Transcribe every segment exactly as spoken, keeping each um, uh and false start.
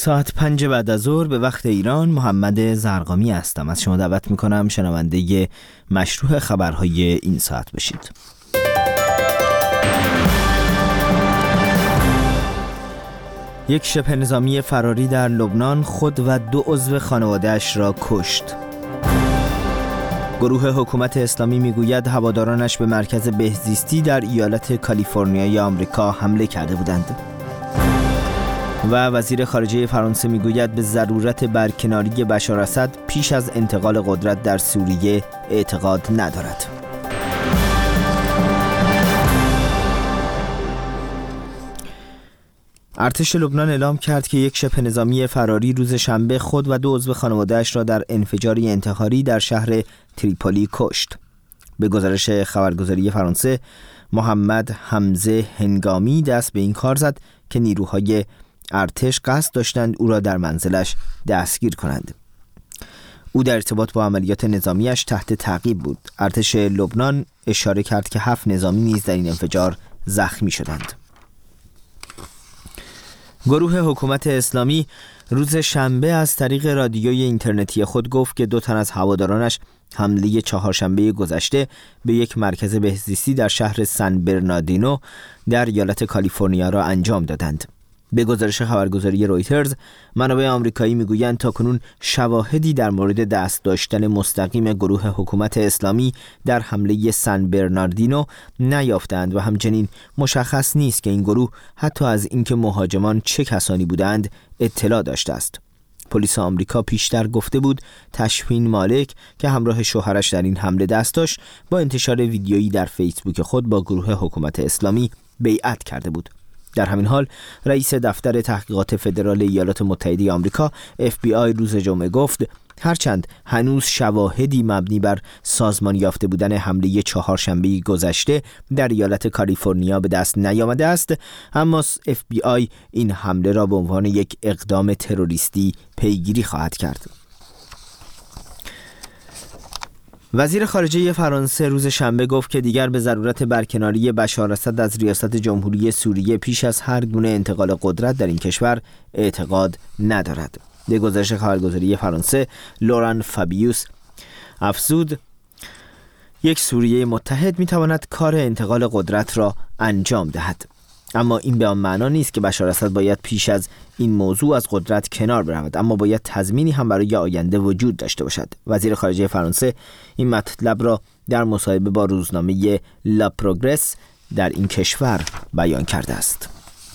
ساعت پنج بعد از ظهر به وقت ایران. محمد زرقامی هستم. از شما دعوت میکنم شنونده مشروع خبرهای این ساعت بشید. یک شبه نظامی فراری در لبنان خود و دو عضو خانواده‌اش را کشت. گروه حکومت اسلامی میگوید هوادارانش به مرکز بهزیستی در ایالت کالیفرنیای آمریکا حمله کرده بودند. و وزیر خارجه فرانسه میگوید به ضرورت برکناری بشار اسد پیش از انتقال قدرت در سوریه اعتقاد ندارد. ارتش لبنان اعلام کرد که یک شبه نظامی فراری روز شنبه خود و دو عضو خانواده‌اش را در انفجاری انتحاری در شهر تریپولی کشت. به گزارش خبرگزاری فرانسه، محمد حمزه هنگامی دست به این کار زد که نیروهای ارتش قصد داشتند او را در منزلش دستگیر کنند. او در ارتباط با عملیات نظامیش تحت تعقیب بود. ارتش لبنان اشاره کرد که هفت نظامی نیز در این انفجار زخمی شدند. گروه حکومت اسلامی روز شنبه از طریق رادیوی اینترنتی خود گفت که دو تن از هوادارانش حمله چهارشنبه گذشته به یک مرکز بهزیستی در شهر سن برناردینو در ایالت کالیفرنیا را انجام دادند. به گزارش خبرگزاری رویترز، منابع آمریکایی میگویند تاکنون شواهدی در مورد دست داشتن مستقیم گروه حکومت اسلامی در حمله سن برناردینو نیافتند و همچنین مشخص نیست که این گروه حتی از اینکه مهاجمان چه کسانی بودند اطلاع داشته است. پلیس آمریکا پیشتر گفته بود تشفین مالک که همراه شوهرش در این حمله دست داشت با انتشار ویدیویی در فیسبوک خود با گروه حکومت اسلامی بیعت کرده بود. در همین حال رئیس دفتر تحقیقات فدرال ایالات متحده آمریکا اف بی آی روز جمعه گفت هرچند هنوز شواهدی مبنی بر سازمان یافته بودن حمله چهارشنبه گذشته در ایالت کالیفرنیا به دست نیامده است، اما اف بی آی این حمله را به عنوان یک اقدام تروریستی پیگیری خواهد کرد. وزیر خارجه فرانسه روز شنبه گفت که دیگر به ضرورت برکناری بشار اسد از ریاست جمهوری سوریه پیش از هر گونه انتقال قدرت در این کشور اعتقاد ندارد. به گزارش خبرگزاری فرانسه، لوران فابیوس افزود یک سوریه متحد میتواند کار انتقال قدرت را انجام دهد، اما این به آن معنا نیست که بشار اسد باید پیش از این موضوع از قدرت کنار برود، اما باید تضمینی هم برای آینده وجود داشته باشد. وزیر خارجه فرانسه این مطلب را در مصاحبه با روزنامه لا پروگرس در این کشور بیان کرده است.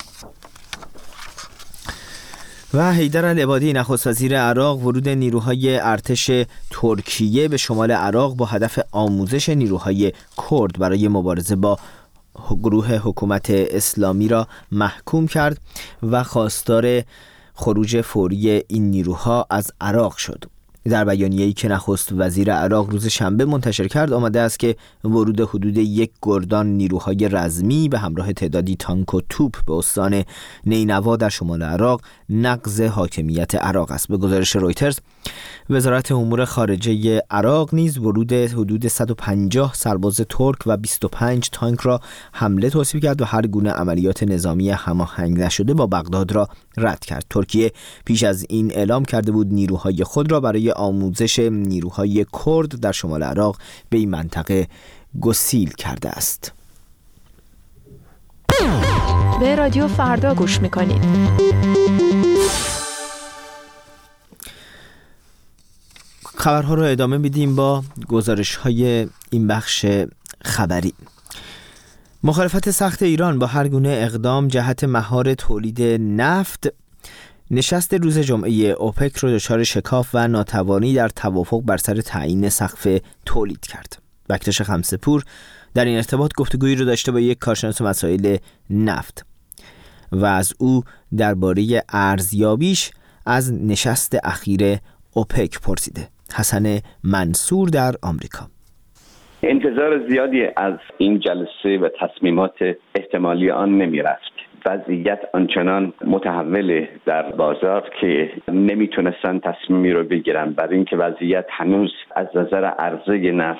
و حیدر العبادی نخست وزیر عراق ورود نیروهای ارتش ترکیه به شمال عراق با هدف آموزش نیروهای کرد برای مبارزه با گروه حکومت اسلامی را محکوم کرد و خواستار خروج فوری این نیروها از عراق شد. در بیانیه‌ای که نخست وزیر عراق روز شنبه منتشر کرد آمده است که ورود حدود یک گردان نیروهای رزمی به همراه تعدادی تانک و توپ به استان نینوا در شمال عراق نقض حاکمیت عراق است. به گزارش رویترز، وزارت امور خارجه عراق نیز ورود حدود صد و پنجاه سرباز ترک و بیست و پنج تانک را حمله توصیف کرد و هر گونه عملیات نظامی هماهنگ نشده با بغداد را رد کرد. ترکیه پیش از این اعلام کرده بود نیروهای خود را برای آموزش نیروهای کرد در شمال عراق به این منطقه گسیل کرده است. به رادیو فردا گوش میکنید. خبرها رو ادامه میدیم با گزارش های این بخش خبری. مخالفت سخت ایران با هر گونه اقدام جهت مهار تولید نفت نشست روز جمعه اوپک رو دچار شکاف و ناتوانی در توافق بر سر تعیین سقف تولید کرد. بکتاش خمسه‌پور در این ارتباط گفتگویی رو داشته با یک کارشناس مسائل نفت و از او درباره ارزیابیش از نشست اخیر اوپک پرسیده. حسن منصور در آمریکا: انتظار زیادی از این جلسه و تصمیمات احتمالی آن نمی رفت. وضعیت آنچنان متحول در بازار که نمیتونستن تصمیمی رو بگیرن، برای اینکه وضعیت هنوز از نظر عرضه نفت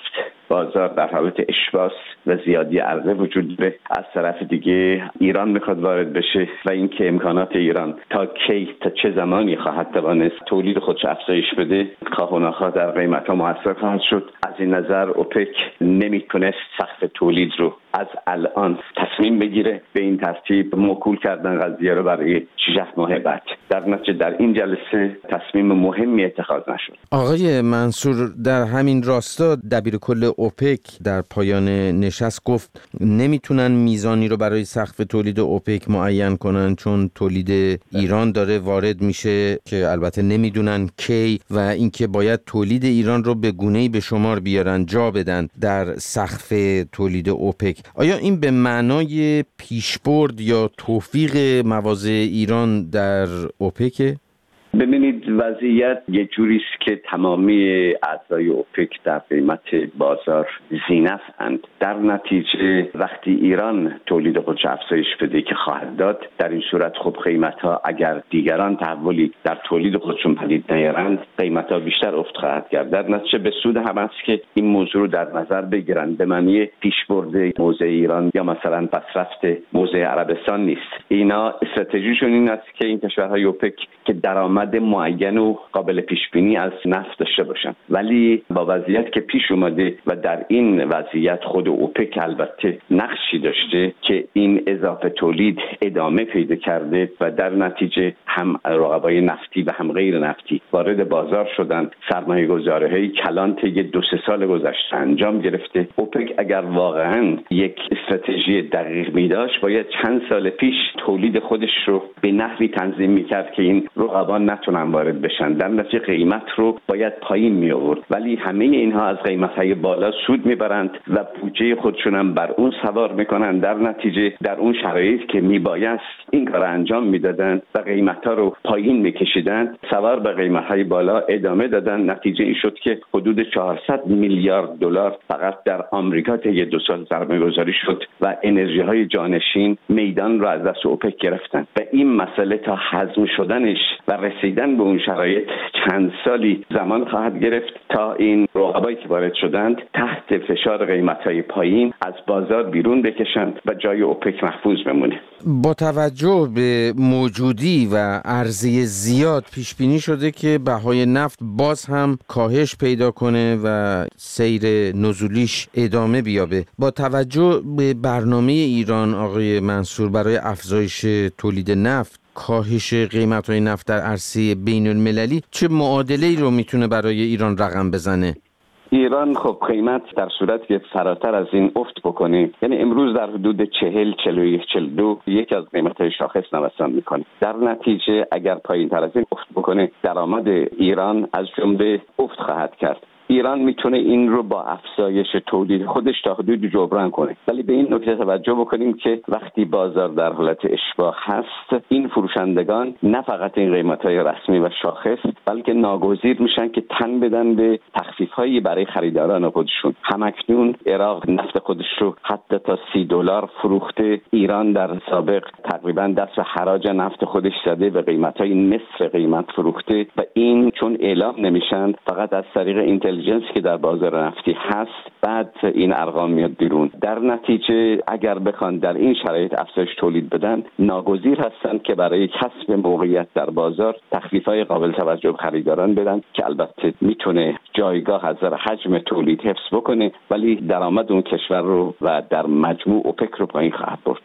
بازار در حالت اشباع و زیادی عرضه وجود داره. از طرف دیگه ایران میخواد وارد بشه و اینکه امکانات ایران تا کی تا چه زمانی خواهد توانست تولید خودش افزایش بده، خواه و ناخواه در قیمت‌ها مؤثر خواهد شد. از این نظر اوپک نمیتونست سقف تولید رو از الان تصمیم بگیره، به این ترتیب موکول کردن قضیه رو برای شش ماه بعد. در نتیجه در این جلسه تصمیم مهمی اتخاذ نشد. آقای منصور، در همین راستا دبیر کل اوپک در پایان نشست گفت نمیتونن میزانی رو برای سقف تولید اوپک معین کنن چون تولید ایران داره وارد میشه که البته نمیدونن کی و اینکه باید تولید ایران رو به گونه‌ای به شمار بیارن، جا بدن در سقف تولید اوپک. آیا این به معنای پیشبرد یا توفیق مواضع ایران در اوپک؟ ببینید وضعیت یه جوری است که تمامی اعضای اوپک در قیمت بازار ذی‌نفع‌اند. در نتیجه وقتی ایران تولید خودش افزایش بده که خواهد داد، در این صورت خب قیمت‌ها اگر دیگران تحولی در تولید خودشون پدید نیارند، قیمت‌ها بیشتر افت خواهد کرد. در نتیجه به سود همه است که این موضوع رو در نظر بگیرن. به معنی پیشبرد موضع ایران یا مثلا پسرفت موضع عربستان نیست. اینا استراتژیشون این است که این کشورهای اوپک که درآمد معین و قابل پیش بینی از نفت داشته باشن، ولی با وضعیت که پیش اومده و در این وضعیت خود اوپک البته نقشی داشته که این اضافه تولید ادامه پیدا کرده و در نتیجه هم رقبای نفتی و هم غیر نفتی وارد بازار شدن. سرمایه گذاری‌های کلان طی دو سه سال گذشته انجام گرفته. اوپک اگر واقعا یک استراتژی دقیق می داشت، باید چند سال پیش تولید خودش رو به نحوی تنظیم می‌کرد که این رقبا نتونن وارد بشن. در نتیجه قیمت رو باید پایین می آورد، ولی همه اینها از قیمت‌های بالا سود میبرند و بودجه خودشون هم بر اون سوار میکنن. در نتیجه در اون شرایط که میبایست این کار انجام میدادن و قیمت‌ها رو پایین میکشیدن، سوار به قیمت‌های بالا ادامه دادن. نتیجه این شد که حدود چهارصد میلیارد دلار فقط در آمریکا طی دو سال سرمایه‌گذاری شد و انرژی‌های جانشین میدان رو از دست اوپک گرفتن و این مسئله تا هضم شدنش و رسیدن به اون شرایط چند سالی زمان خواهد گرفت تا این رقبایی که وارد شدند تحت فشار قیمت‌های پایین از بازار بیرون بکشند و جای اوپک محفوظ بمونه. با توجه به موجودی و عرضه زیاد پیش بینی شده که بهای نفت باز هم کاهش پیدا کنه و سیر نزولیش ادامه بیابه. با توجه به برنامه ایران آقای منصور برای افزایش تولید نفت، کاهش قیمت‌های نفت در عرصه بین‌المللی، چه معادله‌ای رو میتونه برای ایران رقم بزنه؟ ایران خب قیمت در صورتی که فراتر از این افت بکنه، یعنی امروز در حدود چهل، چهل و یک، چهل و دو یکی از قیمت‌های شاخص نوسان میکنه. در نتیجه اگر پایین تر از این افت بکنه، درآمد ایران از جمله افت خواهد کرد. ایران میتونه این رو با افزایش تولید خودش تا حدودی جبران کنه، ولی به این نکته توجه بکنیم که وقتی بازار در حالت اشباع هست، این فروشندگان نه فقط این قیمت‌های رسمی و شاخص، بلکه ناگزیر میشن که تن بدن به تخفیف‌هایی برای خریداران خودشون. همکنون عراق نفت خودش رو حتی تا سی دلار فروخته. ایران در سابق تقریبا دست به حراج نفت خودش زده و قیمت‌های نصف قیمت فروخته و این چون اعلام نمیشن، فقط از طریق اینتل جنسی که در بازار نفتی هست، بعد این ارقام میاد بیرون. در نتیجه اگر بخوان در این شرایط افزایش تولید بدن، ناگزیر هستند که برای کسب موقعیت در بازار تخفیف‌های قابل توجه خریداران بدن که البته میتونه جایگاه از نظر حجم تولید حفظ بکنه، ولی درآمد اون کشور رو و در مجموع اوپک رو پایین خواهد برد.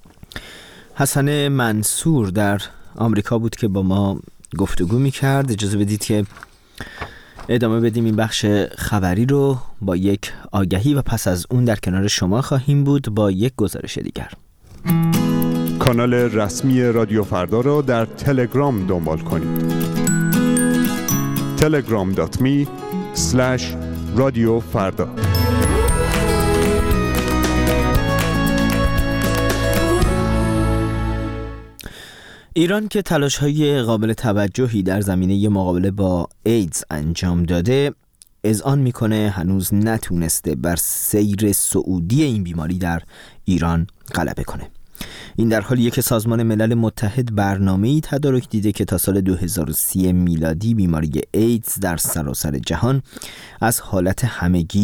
حسن منصور در آمریکا بود که با ما گفتگو می‌کرد. اجازه بدید که ادامه بدیم این بخش خبری رو با یک آگهی و پس از اون در کنار شما خواهیم بود با یک گزارش دیگر. کانال رسمی رادیو فردا را در تلگرام دنبال کنید. تلگرام دات می اسلش رادیو فردا. ایران که تلاش‌های قابل توجهی در زمینه مقابله با ایدز انجام داده، اذعان میکنه هنوز نتونسته بر سیر صعودی این بیماری در ایران غلبه کنه. این در حالیه که سازمان ملل متحد برنامه‌ای تدارک دیده که تا سال دو هزار و سی میلادی بیماری ایدز در سراسر جهان از حالت همهگیر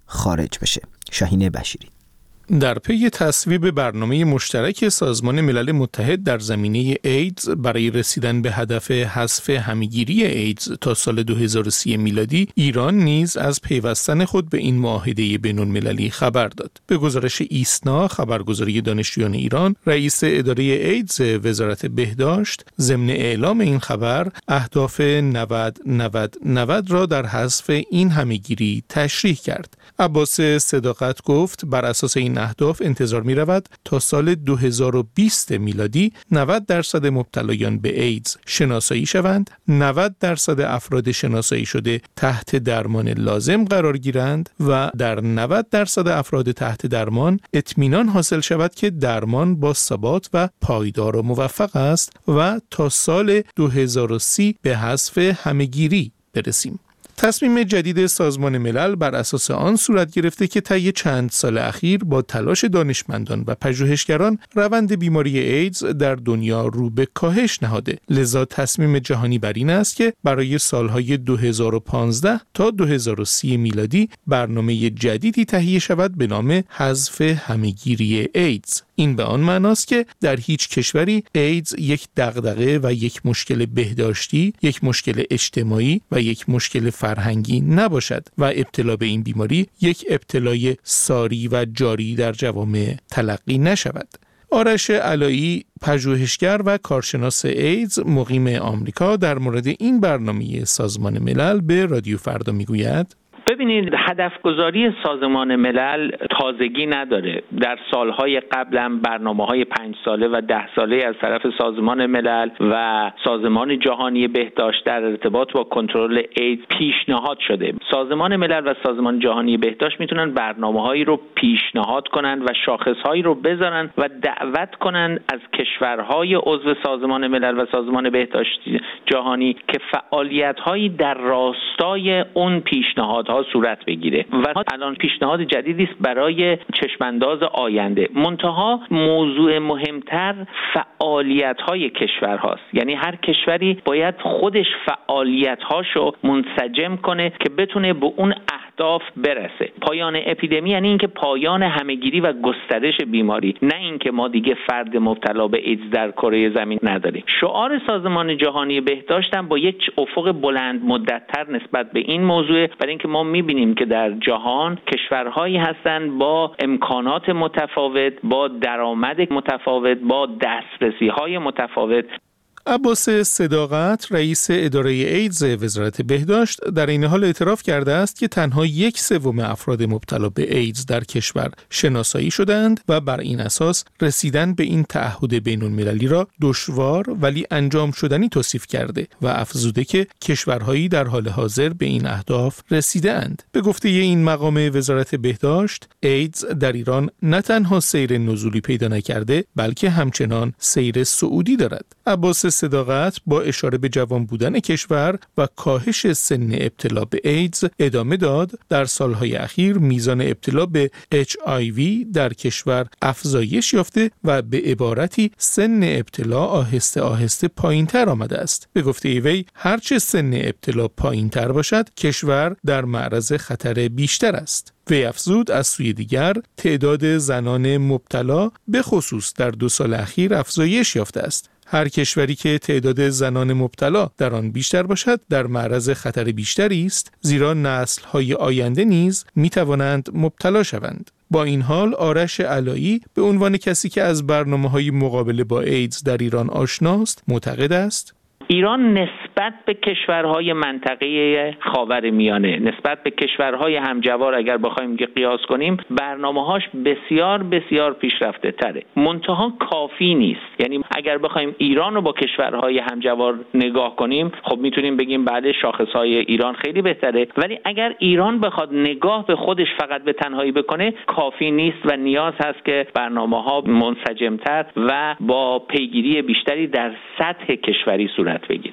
خارج بشه. شاهین بشیری. در پی تصویب برنامه مشترک سازمان ملل متحد در زمینه ایدز برای رسیدن به هدف حذف همه‌گیری ایدز تا سال دو هزار و سی میلادی، ایران نیز از پیوستن خود به این معاهده بین‌المللی خبر داد. به گزارش ایسنا، خبرگزاری دانشجویان ایران، رئیس اداره ایدز وزارت بهداشت ضمن اعلام این خبر اهداف نود نود نود را در حذف این همه‌گیری تشریح کرد. عباس صداقت گفت بر اساس این اهداف انتظار می رود تا سال دو هزار و بیست میلادی نود درصد مبتلایان به ایدز شناسایی شوند، نود درصد افراد شناسایی شده تحت درمان لازم قرار گیرند و در نود درصد افراد تحت درمان اطمینان حاصل شود که درمان با ثبات و پایدار و موفق است و تا سال دو هزار و سی به حذف همه‌گیری برسیم. تصمیم جدید سازمان ملل بر اساس آن صورت گرفته که طی چند سال اخیر با تلاش دانشمندان و پژوهشگران روند بیماری ایدز در دنیا رو به کاهش نهاده. لذا تصمیم جهانی بر این است که برای سالهای دو هزار و پانزده تا دو هزار و سی میلادی برنامه جدیدی تهیه شود به نام حذف همه‌گیری ایدز. این به آن معناست که در هیچ کشوری ایدز یک دغدغه و یک مشکل بهداشتی، یک مشکل اجتماعی و یک مشکل فرهنگی نباشد و ابتلا به این بیماری یک ابتلای ساری و جاری در جوامع تلقی نشود. آرش علایی، پژوهشگر و کارشناس ایدز مقیم آمریکا، در مورد این برنامه سازمان ملل به رادیو فردا میگوید: ببینید، هدفگذاری سازمان ملل تازگی نداره. در سالهای قبل هم برنامه‌های پنج ساله و ده ساله از طرف سازمان ملل و سازمان جهانی بهداشت در ارتباط با کنترل ایدز پیشنهاد شده. سازمان ملل و سازمان جهانی بهداشت میتونن برنامه‌هایی رو پیشنهاد کنن و شاخص‌هایی رو بذارن و دعوت کنن از کشورهای عضو سازمان ملل و سازمان بهداشت جهانی که فعالیت‌هایی در راستای اون پیشنهادها صورت بگیره و الان پیشنهاد جدیدی است برای چشمانداز آینده. منتها موضوع مهمتر فعالیت‌های کشور هاست. یعنی هر کشوری باید خودش فعالیت‌هاشو منسجم کنه که بتونه به اون اهداف برسه. پایان اپیدمی یعنی اینکه پایان همه‌گیری و گسترش بیماری، نه اینکه ما دیگه فرد مبتلا به ایدز در کره زمین نداریم. شعار سازمان جهانی بهداشت هم با یک افق بلند مدت‌تر نسبت به این موضوع، برای اینکه ما می‌بینیم که در جهان کشورهایی هستند با امکانات متفاوت، با درآمد متفاوت، با دسترسی‌های متفاوت. عباس صداقت، رئیس اداره ایدز وزارت بهداشت، در این حال اعتراف کرده است که تنها یک سوم افراد مبتلا به ایدز در کشور شناسایی شدند و بر این اساس رسیدن به این تعهد بین‌المللی را دشوار ولی انجام شدنی توصیف کرده و افزوده که کشورهایی در حال حاضر به این اهداف رسیده اند. به گفته این مقام وزارت بهداشت، ایدز در ایران نه تنها سیر نزولی پیدا نکرده بلکه همچنان سیر صعودی دارد. عباس صداقت با اشاره به جوان بودن کشور و کاهش سن ابتلا به ایدز ادامه داد: در سالهای اخیر میزان ابتلا به اچ آی وی در کشور افزایش یافته و به عبارتی سن ابتلا آهسته آهسته پایین‌تر آمده است. به گفته وی هرچه سن ابتلا پایین‌تر باشد کشور در معرض خطر بیشتر است. وی افزود از سوی دیگر تعداد زنان مبتلا به خصوص در دو سال اخیر افزایش یافته است. هر کشوری که تعداد زنان مبتلا در آن بیشتر باشد در معرض خطر بیشتری است، زیرا نسل‌های آینده نیز می‌توانند مبتلا شوند. با این حال آرش علایی به عنوان کسی که از برنامه‌های مقابله با ایدز در ایران آشناست معتقد است ایران نسبت به کشورهای منطقه خاورمیانه، نسبت به کشورهای همجوار اگر بخوایم که قیاس کنیم، برنامه‌هاش بسیار بسیار پیشرفته تره. منتها کافی نیست. یعنی اگر بخوایم ایران رو با کشورهای همجوار نگاه کنیم، خب میتونیم بگیم بله شاخصهای ایران خیلی بهتره، ولی اگر ایران بخواد نگاه به خودش فقط به تنهایی بکنه کافی نیست و نیاز هست که برنامه‌ها منسجم‌تر و با پیگیری بیشتری در سطح کشوری صورت بگیره.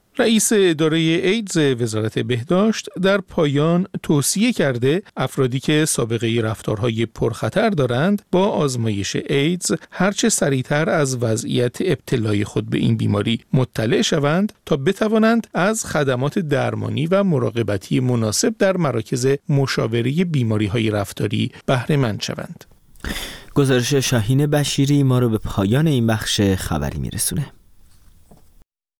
رئیس اداره ایدز وزارت بهداشت در پایان توصیه کرده افرادی که سابقه رفتارهای پرخطر دارند با آزمایش ایدز هرچه سریعتر از وضعیت ابتلای خود به این بیماری مطلع شوند تا بتوانند از خدمات درمانی و مراقبتی مناسب در مراکز مشاوره بیماری‌های رفتاری بهره مند شوند. گزارش شاهین بشیری ما رو به پایان این بخش خبری میرسونه.